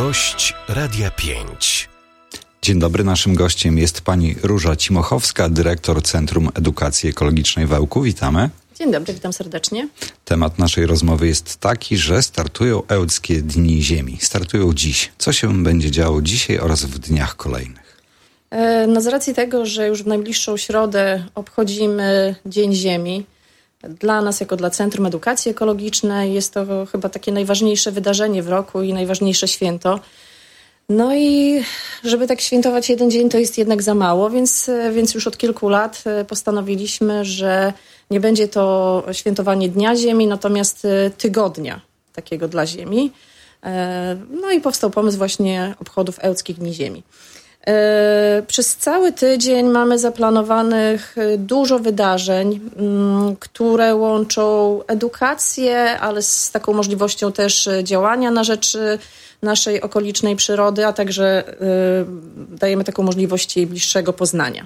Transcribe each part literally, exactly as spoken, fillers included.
Gość Radia pięć. Dzień dobry, naszym gościem jest pani Róża Cimochowska, dyrektor Centrum Edukacji Ekologicznej w Ełku. Witamy. Dzień dobry, witam serdecznie. Temat naszej rozmowy jest taki, że startują Ełckie Dni Ziemi. Startują dziś. Co się będzie działo dzisiaj oraz w dniach kolejnych? No z racji tego, że już w najbliższą środę obchodzimy Dzień Ziemi, dla nas jako dla Centrum Edukacji Ekologicznej jest to chyba takie najważniejsze wydarzenie w roku i najważniejsze święto. No i żeby tak świętować jeden dzień, to jest jednak za mało, więc, więc już od kilku lat postanowiliśmy, że nie będzie to świętowanie Dnia Ziemi, natomiast tygodnia takiego dla Ziemi. No i powstał pomysł właśnie obchodów Ełckich Dni Ziemi. Przez cały tydzień mamy zaplanowanych dużo wydarzeń, które łączą edukację, ale z taką możliwością też działania na rzecz naszej okolicznej przyrody, a także dajemy taką możliwość jej bliższego poznania.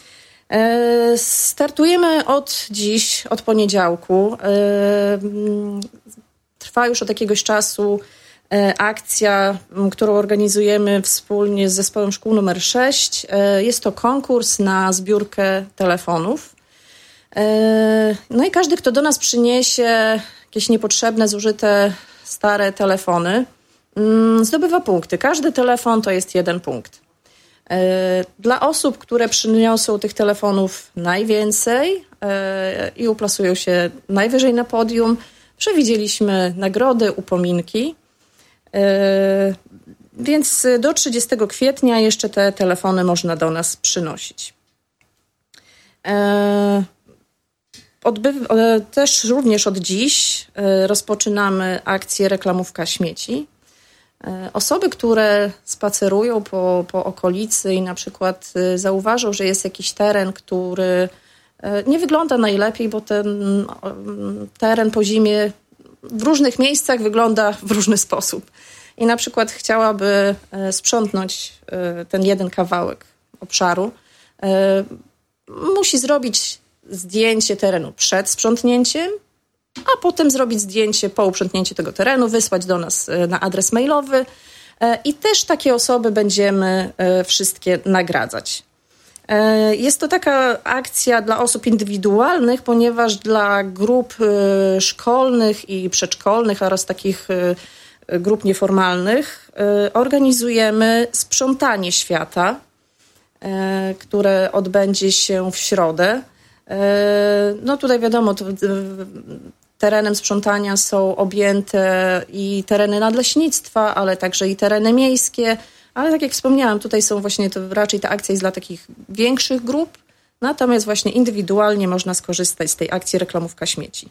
Startujemy od dziś, od poniedziałku. Trwa już od jakiegoś czasu akcja, którą organizujemy wspólnie z zespołem szkół numer sześć. Jest to konkurs na zbiórkę telefonów. No i każdy, kto do nas przyniesie jakieś niepotrzebne, zużyte, stare telefony, zdobywa punkty. Każdy telefon to jest jeden punkt. Dla osób, które przyniosą tych telefonów najwięcej i uplasują się najwyżej na podium, przewidzieliśmy nagrody, upominki. Więc do trzydziestego kwietnia jeszcze te telefony można do nas przynosić. Odbyw- też również od dziś rozpoczynamy akcję Reklamówka Śmieci. Osoby, które spacerują po, po okolicy i na przykład zauważą, że jest jakiś teren, który nie wygląda najlepiej, bo ten teren po zimie w różnych miejscach wygląda w różny sposób. I na przykład chciałaby sprzątnąć ten jeden kawałek obszaru, musi zrobić zdjęcie terenu przed sprzątnięciem, a potem zrobić zdjęcie po uprzątnięciu tego terenu, wysłać do nas na adres mailowy i też takie osoby będziemy wszystkie nagradzać. Jest to taka akcja dla osób indywidualnych, ponieważ dla grup szkolnych i przedszkolnych oraz takich grup nieformalnych organizujemy sprzątanie świata, które odbędzie się w środę. No tutaj wiadomo, to terenem sprzątania są objęte i tereny nadleśnictwa, ale także i tereny miejskie. Ale tak jak wspomniałam, tutaj są właśnie, to raczej ta akcja jest dla takich większych grup, natomiast właśnie indywidualnie można skorzystać z tej akcji Reklamówka Śmieci.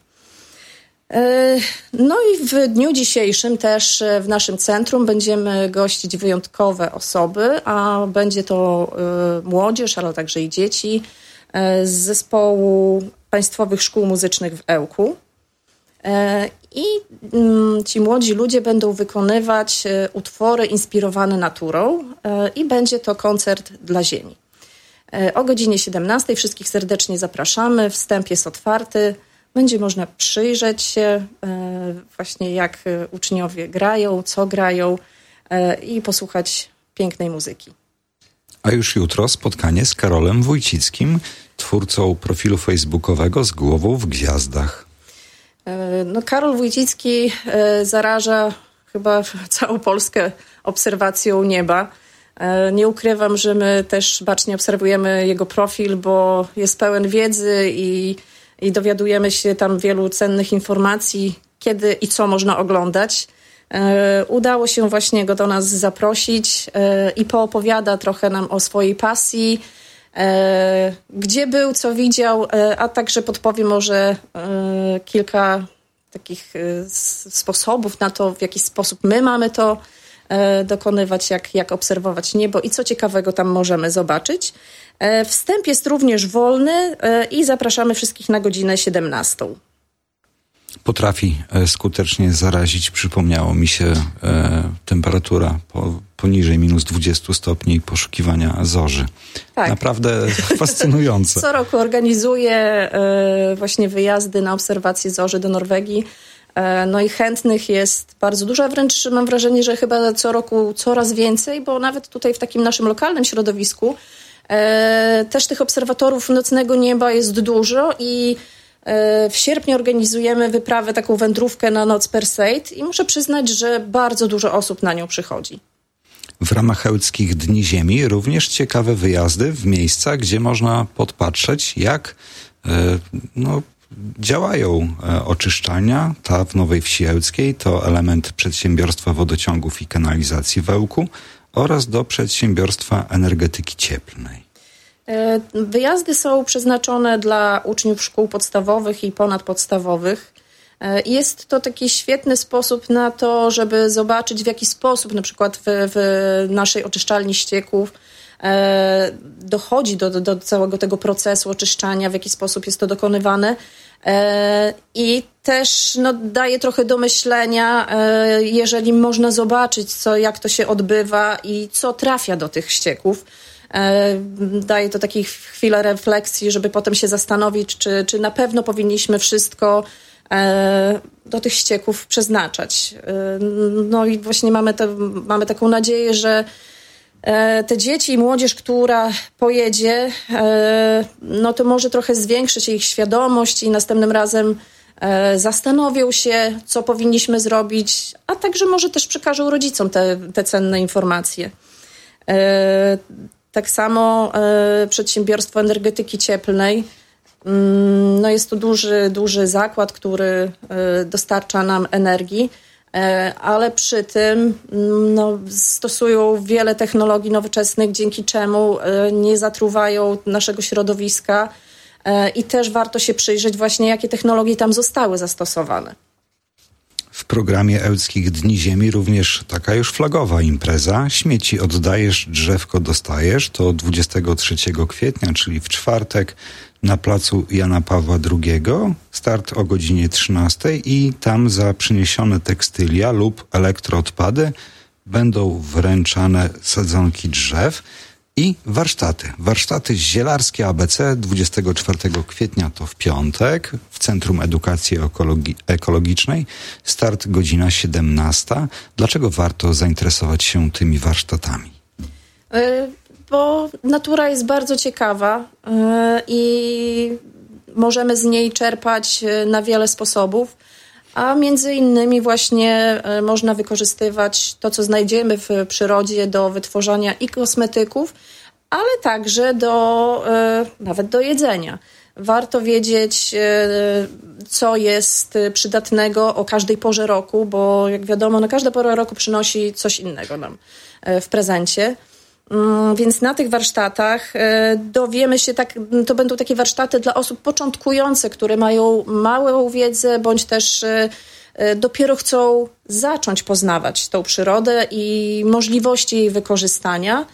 No i w dniu dzisiejszym też w naszym centrum będziemy gościć wyjątkowe osoby, a będzie to młodzież, ale także i dzieci z zespołu Państwowych Szkół Muzycznych w Ełku. I ci młodzi ludzie będą wykonywać utwory inspirowane naturą i będzie to koncert dla Ziemi. O godzinie siedemnastej wszystkich serdecznie zapraszamy, wstęp jest otwarty, będzie można przyjrzeć się właśnie jak uczniowie grają, co grają i posłuchać pięknej muzyki. A już jutro spotkanie z Karolem Wójcickim, twórcą profilu facebookowego z głową w gwiazdach. No, Karol Wójcicki zaraża chyba całą Polskę obserwacją nieba. Nie ukrywam, że my też bacznie obserwujemy jego profil, bo jest pełen wiedzy i, i dowiadujemy się tam wielu cennych informacji, kiedy i co można oglądać. Udało się właśnie go do nas zaprosić i poopowiada trochę nam o swojej pasji, gdzie był, co widział, a także podpowie może kilka takich sposobów na to, w jaki sposób my mamy to dokonywać, jak, jak obserwować niebo i co ciekawego tam możemy zobaczyć. Wstęp jest również wolny i zapraszamy wszystkich na godzinę siedemnastą. Potrafi skutecznie zarazić. Przypomniało mi się e, temperatura po, poniżej minus dwadzieścia stopni i poszukiwania zorzy. Tak. Naprawdę fascynujące. Co roku organizuję e, właśnie wyjazdy na obserwację zorzy do Norwegii No i chętnych jest bardzo dużo, a wręcz mam wrażenie, że chyba co roku coraz więcej, bo nawet tutaj w takim naszym lokalnym środowisku e, też tych obserwatorów nocnego nieba jest dużo i e, w sierpniu organizujemy wyprawę, taką wędrówkę na noc Perseid i muszę przyznać, że bardzo dużo osób na nią przychodzi. W ramach Ełckich Dni Ziemi również ciekawe wyjazdy w miejsca, gdzie można podpatrzeć, jak e, no, działają oczyszczalnia. Ta w Nowej Wsi Ełckiej to element przedsiębiorstwa wodociągów i kanalizacji w Ełku oraz do przedsiębiorstwa energetyki cieplnej. Wyjazdy są przeznaczone dla uczniów szkół podstawowych i ponadpodstawowych. Jest to taki świetny sposób na to, żeby zobaczyć, w jaki sposób na przykład w, w naszej oczyszczalni ścieków e, dochodzi do, do, do całego tego procesu oczyszczania, w jaki sposób jest to dokonywane. E, I też no, daje trochę do myślenia, e, jeżeli można zobaczyć, co, jak to się odbywa i co trafia do tych ścieków. E, daje to takiej chwilę refleksji, żeby potem się zastanowić, czy, czy na pewno powinniśmy wszystko do tych ścieków przeznaczać. No i właśnie mamy, te, mamy taką nadzieję, że te dzieci i młodzież, która pojedzie, no to może trochę zwiększyć ich świadomość i następnym razem zastanowią się, co powinniśmy zrobić, a także może też przekażą rodzicom te, te cenne informacje. Tak samo przedsiębiorstwo energetyki cieplnej. No jest to duży, duży zakład, który dostarcza nam energii, ale przy tym no, stosują wiele technologii nowoczesnych, dzięki czemu nie zatruwają naszego środowiska i też warto się przyjrzeć właśnie, jakie technologie tam zostały zastosowane. W programie Ełckich Dni Ziemi również taka już flagowa impreza. Śmieci oddajesz, drzewko dostajesz. To dwudziestego trzeciego kwietnia, czyli w czwartek na placu Jana Pawła drugiego. Start o godzinie trzynastej i tam za przyniesione tekstylia lub elektroodpady będą wręczane sadzonki drzew i warsztaty. Warsztaty zielarskie A B C dwudziestego czwartego kwietnia to w piątek w Centrum Edukacji Ekologi- Ekologicznej. Start godzina siedemnasta. Dlaczego warto zainteresować się tymi warsztatami? Y- Bo natura jest bardzo ciekawa y- i możemy z niej czerpać na wiele sposobów, a między innymi właśnie y, można wykorzystywać to, co znajdziemy w przyrodzie do wytworzenia i kosmetyków, ale także do, y, nawet do jedzenia. Warto wiedzieć, y, co jest przydatnego o każdej porze roku, bo jak wiadomo, no każda pora roku przynosi coś innego nam y, w prezencie. Więc na tych warsztatach dowiemy się, tak, to będą takie warsztaty dla osób początkujących, które mają małą wiedzę, bądź też dopiero chcą zacząć poznawać tą przyrodę i możliwości jej wykorzystania.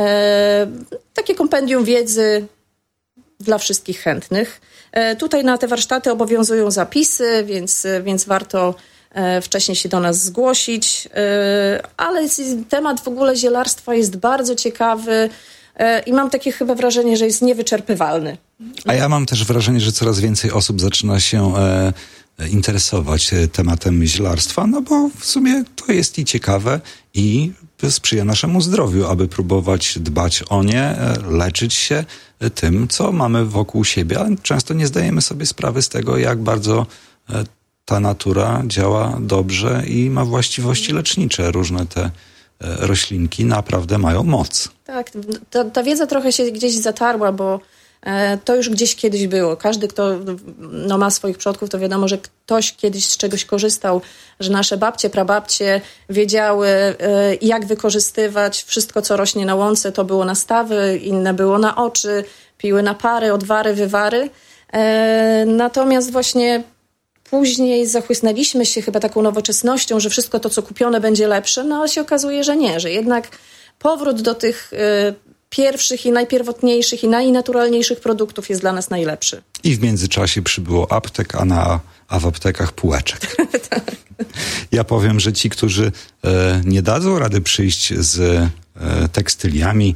Takie kompendium wiedzy dla wszystkich chętnych. Tutaj na te warsztaty obowiązują zapisy, więc, więc warto wcześniej się do nas zgłosić, ale temat w ogóle zielarstwa jest bardzo ciekawy i mam takie chyba wrażenie, że jest niewyczerpywalny. A ja mam też wrażenie, że coraz więcej osób zaczyna się e, interesować tematem zielarstwa, no bo w sumie to jest i ciekawe i sprzyja naszemu zdrowiu, aby próbować dbać o nie, leczyć się tym, co mamy wokół siebie, ale często nie zdajemy sobie sprawy z tego, jak bardzo e, ta natura działa dobrze i ma właściwości lecznicze. Różne te roślinki naprawdę mają moc. Tak, ta, ta wiedza trochę się gdzieś zatarła, bo e, to już gdzieś kiedyś było. Każdy, kto no, ma swoich przodków, to wiadomo, że ktoś kiedyś z czegoś korzystał, że nasze babcie, prababcie wiedziały, e, jak wykorzystywać wszystko, co rośnie na łące. To było na stawy, inne było na oczy, piły na pary, odwary, wywary. E, natomiast właśnie później zachłysnęliśmy się chyba taką nowoczesnością, że wszystko to, co kupione, będzie lepsze, no ale się okazuje, że nie, że jednak powrót do tych y, pierwszych i najpierwotniejszych i najnaturalniejszych produktów jest dla nas najlepszy. I w międzyczasie przybyło aptek, a, na, a w aptekach półeczek. Tak. Ja powiem, że ci, którzy e, nie dadzą rady przyjść z e, tekstyliami,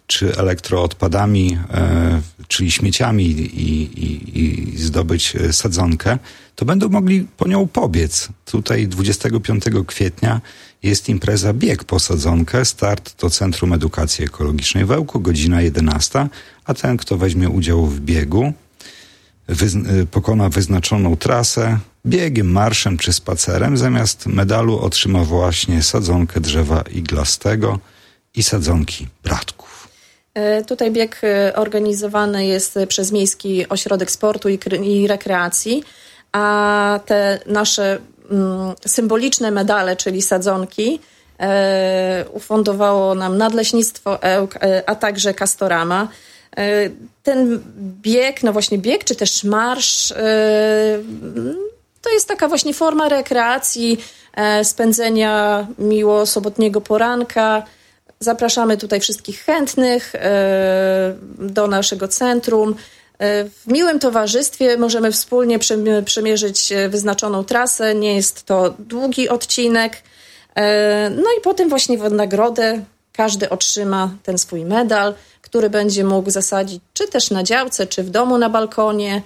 czy elektroodpadami, e, czyli śmieciami i, i, i zdobyć sadzonkę, to będą mogli po nią pobiec. Tutaj dwudziestego piątego kwietnia jest impreza Bieg po sadzonkę. Start to Centrum Edukacji Ekologicznej w Ełku, godzina jedenasta, a ten, kto weźmie udział w biegu, wyz- pokona wyznaczoną trasę biegiem, marszem czy spacerem, zamiast medalu otrzyma właśnie sadzonkę drzewa iglastego i sadzonki bratków. Tutaj bieg organizowany jest przez Miejski Ośrodek Sportu i, i Rekreacji, a te nasze mm, symboliczne medale, czyli sadzonki, e, ufundowało nam Nadleśnictwo Ełk, e, a także Castorama. E, ten bieg, no właśnie bieg, czy też marsz, e, to jest taka właśnie forma rekreacji, e, spędzenia miło sobotniego poranka. Zapraszamy tutaj wszystkich chętnych e, do naszego centrum. W miłym towarzystwie możemy wspólnie przemierzyć wyznaczoną trasę. Nie jest to długi odcinek. No i potem właśnie w nagrodę każdy otrzyma ten swój medal, który będzie mógł zasadzić czy też na działce, czy w domu na balkonie,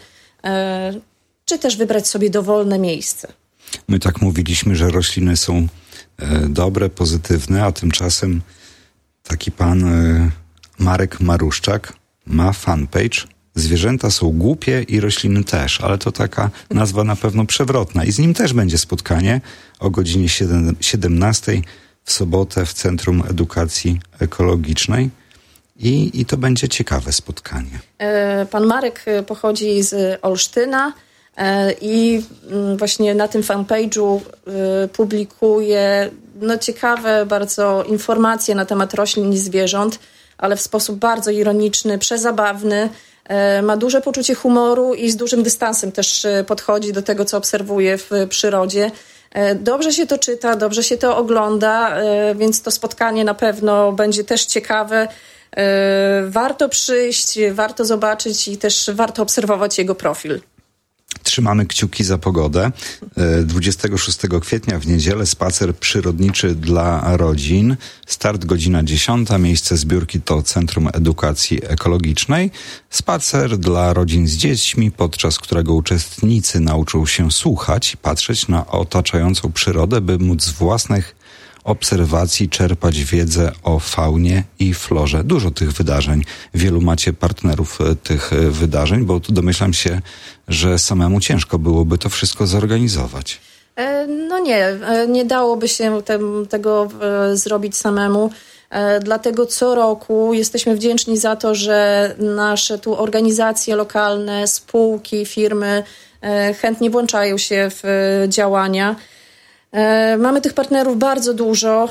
czy też wybrać sobie dowolne miejsce. My tak mówiliśmy, że rośliny są dobre, pozytywne, a tymczasem taki pan Marek Maruszczak ma fanpage Zwierzęta są głupie i rośliny też, ale to taka nazwa na pewno przewrotna. I z nim też będzie spotkanie o godzinie siedemnastej w sobotę w Centrum Edukacji Ekologicznej. I, i to będzie ciekawe spotkanie. Pan Marek pochodzi z Olsztyna i właśnie na tym fanpage'u publikuje no, ciekawe bardzo informacje na temat roślin i zwierząt, ale w sposób bardzo ironiczny, przezabawny. Ma duże poczucie humoru i z dużym dystansem też podchodzi do tego, co obserwuje w przyrodzie. Dobrze się to czyta, dobrze się to ogląda, więc to spotkanie na pewno będzie też ciekawe. Warto przyjść, warto zobaczyć i też warto obserwować jego profil. Trzymamy kciuki za pogodę. dwudziestego szóstego kwietnia w niedzielę spacer przyrodniczy dla rodzin. Start godzina dziesiąta. Miejsce zbiórki to Centrum Edukacji Ekologicznej. Spacer dla rodzin z dziećmi, podczas którego uczestnicy nauczą się słuchać i patrzeć na otaczającą przyrodę, by móc z własnych obserwacji czerpać wiedzę o faunie i florze. Dużo tych wydarzeń. Wielu macie partnerów tych wydarzeń, bo domyślam się, że samemu ciężko byłoby to wszystko zorganizować. No nie, nie dałoby się te, tego zrobić samemu. Dlatego co roku jesteśmy wdzięczni za to, że nasze tu organizacje lokalne, spółki, firmy chętnie włączają się w działania. Mamy tych partnerów bardzo dużo.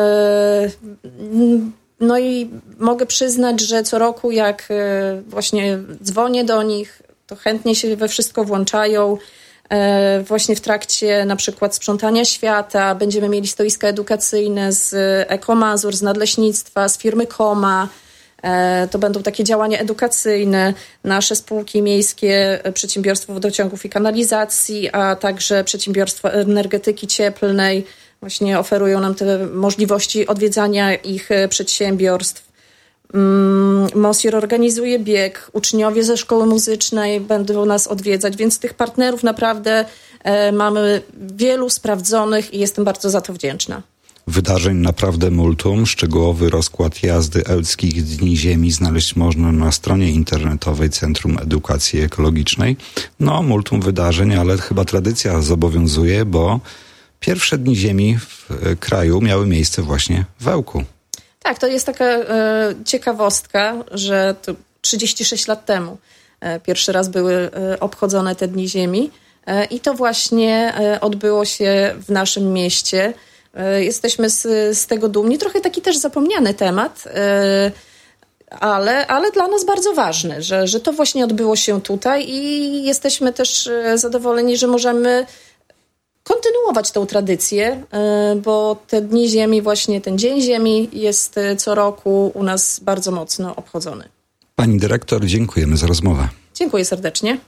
No i mogę przyznać, że co roku jak właśnie dzwonię do nich, to chętnie się we wszystko włączają. Właśnie w trakcie na przykład sprzątania świata będziemy mieli stoiska edukacyjne z Ekomazur, z Nadleśnictwa, z firmy Koma. To będą takie działania edukacyjne. Nasze spółki miejskie, Przedsiębiorstwo Wodociągów i Kanalizacji, a także Przedsiębiorstwo Energetyki Cieplnej właśnie oferują nam te możliwości odwiedzania ich przedsiębiorstw. Mosior organizuje bieg, uczniowie ze szkoły muzycznej będą nas odwiedzać, więc tych partnerów naprawdę mamy wielu sprawdzonych i jestem bardzo za to wdzięczna. Wydarzeń naprawdę multum. Szczegółowy rozkład jazdy Ełckich Dni Ziemi znaleźć można na stronie internetowej Centrum Edukacji Ekologicznej. No, multum wydarzeń, ale chyba tradycja zobowiązuje, bo pierwsze Dni Ziemi w kraju miały miejsce właśnie w Ełku. Tak, to jest taka e, ciekawostka, że to trzydzieści sześć lat temu e, pierwszy raz były e, obchodzone te Dni Ziemi e, i to właśnie e, odbyło się w naszym mieście. E, jesteśmy z, z tego dumni. Trochę taki też zapomniany temat, e, ale, ale dla nas bardzo ważny, że, że to właśnie odbyło się tutaj i jesteśmy też zadowoleni, że możemy kontynuować tą tradycję, bo te Dni Ziemi, właśnie ten Dzień Ziemi jest co roku u nas bardzo mocno obchodzony. Pani dyrektor, dziękujemy za rozmowę. Dziękuję serdecznie.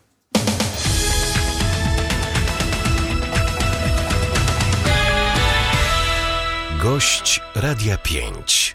Gość Radia pięć.